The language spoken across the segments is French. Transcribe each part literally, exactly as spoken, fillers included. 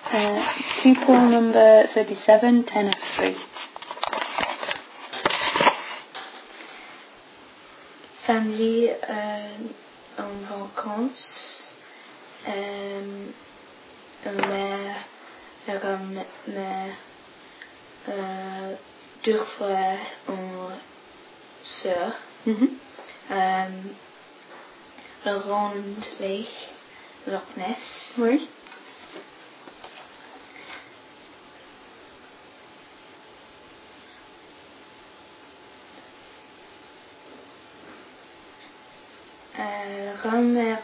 Uh, pupil number thirty-seven, ten F three. Famille euh, en vacances. Euh, mère, grand-mère, euh, deux frères, une sœur. Mm-hmm. Euh, le Rond Lake, Loch Ness. Oui. Euh, grand-mère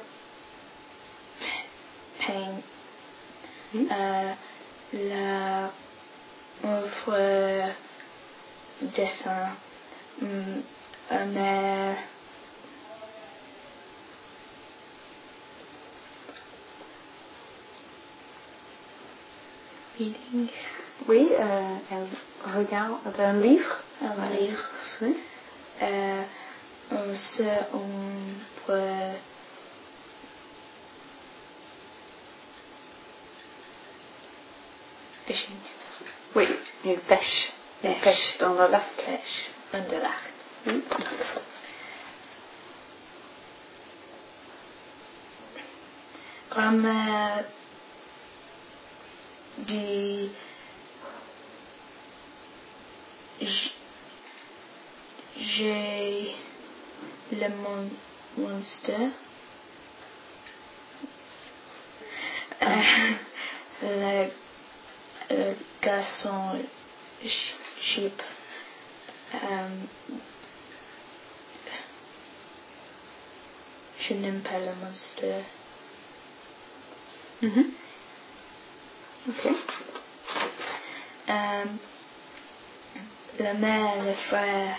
peint. Mm. Euh, la mon frère dessin. Mm, euh, mais reading. Oui, euh, elle regarde un livre. Un livre. Oui. Euh, on se on peut fishing. Oui, une pêche. Une Pêche. pêche dans le lac. Pêche dans le lac. Oui. Grand-mère dit j- j'ai le mon monster. Euh, le, le garçon ch- sheep. Um, je n'aime pas le monster. Mm-hmm. Ok. Um, la mère, le frère.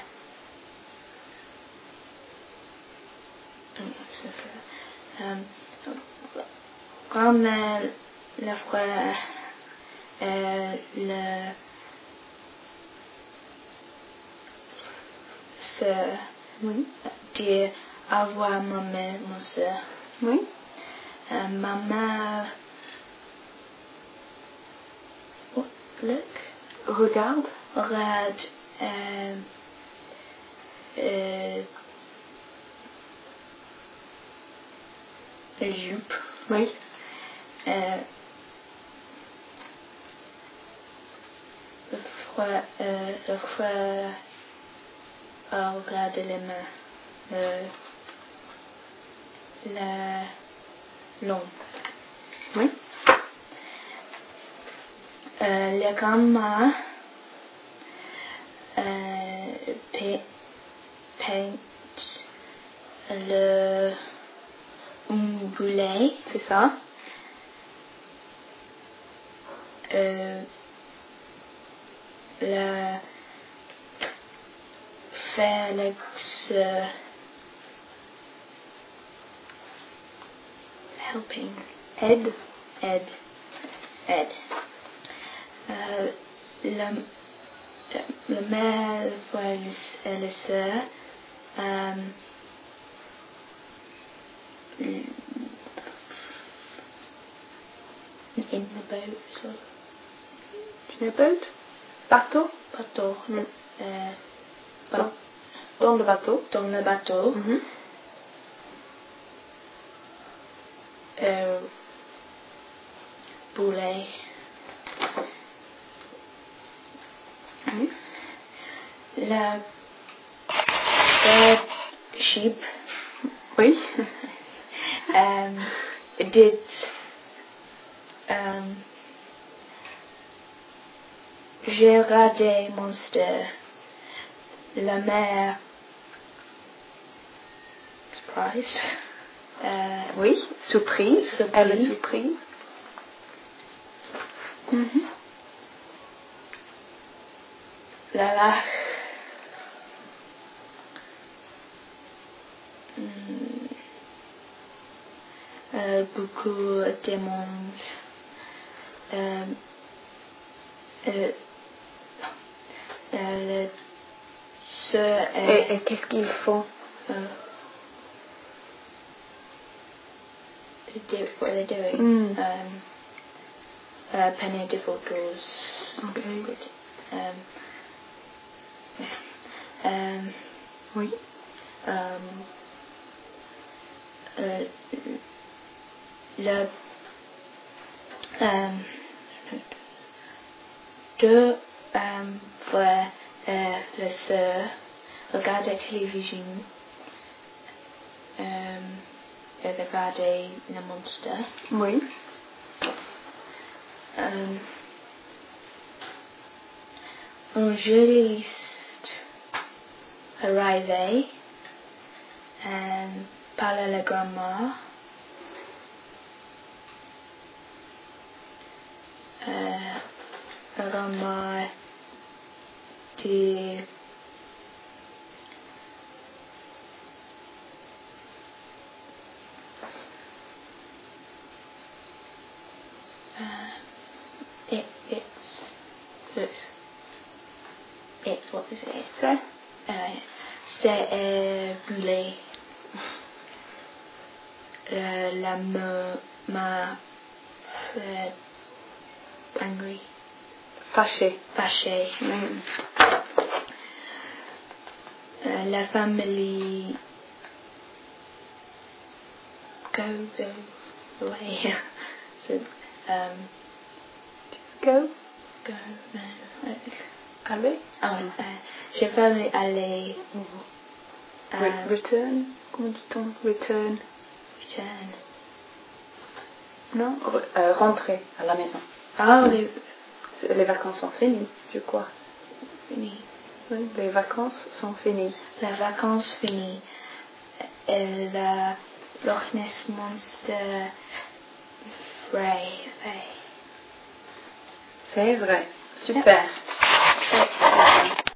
Um, grand-mère, le frère, euh, le sœur. Oui. Dire au revoir maman, mon soeur. Oui. Euh, maman, oh, look, Regarde. regarde, euh, euh, le jupe. Oui. Euh, le frère, euh, le frère, euh, regarde les mains. Euh, la l'ombre. Oui. Euh, la grand-mère euh, pe- peint le un boulet, C'est ça. euh, la Felix uh, helping Ed. Ed Ed euh, la, la mère, le frère et la sœur euh, in the boat so. Une boat. Bateau. bateau Mm. euh, Dans, dans le bateau. dans le bateau Mm-hmm. euh, boulet Oui. la third sheep Oui. um, did um, j'ai regardé Monster la mère surprise euh, Oui. Surprise. Surprise. Elle est surprise. Mm-hmm. la la mm, euh, beaucoup de monde euh, euh, euh, le sœur Et, est et qu'est-ce qu'ils font? euh, they do, what are they doing? Mm. Um, uh, uh, prendre des photos. Ok. Um, um, Oui. um, euh, le um, deux um, frères et la sœur regardent la télévision um, et regardent le monstre. Oui. Um, un journaliste arrivé um, parle à la grand-mère. Uh, la grand-mère dit uh, it, it's, it's, it's, what is it? C'est Uh, c'est euh, brûlé. Euh, la me, ma, c'est angry, fâché. fâché. Mm. Euh, la famille go, go away. So, um, Go. go, no. Allez. Ah, euh, j'ai famille aller, Re- um, return. Comment dit-on? Return. return. Non. Re- euh, rentrer à la maison. Ah, les, Les vacances sont finies, je crois. fini. Oui, les vacances sont finies. La vacances finies. Et la Loch Ness Monster vrai, vrai. C'est vrai. Super. Et,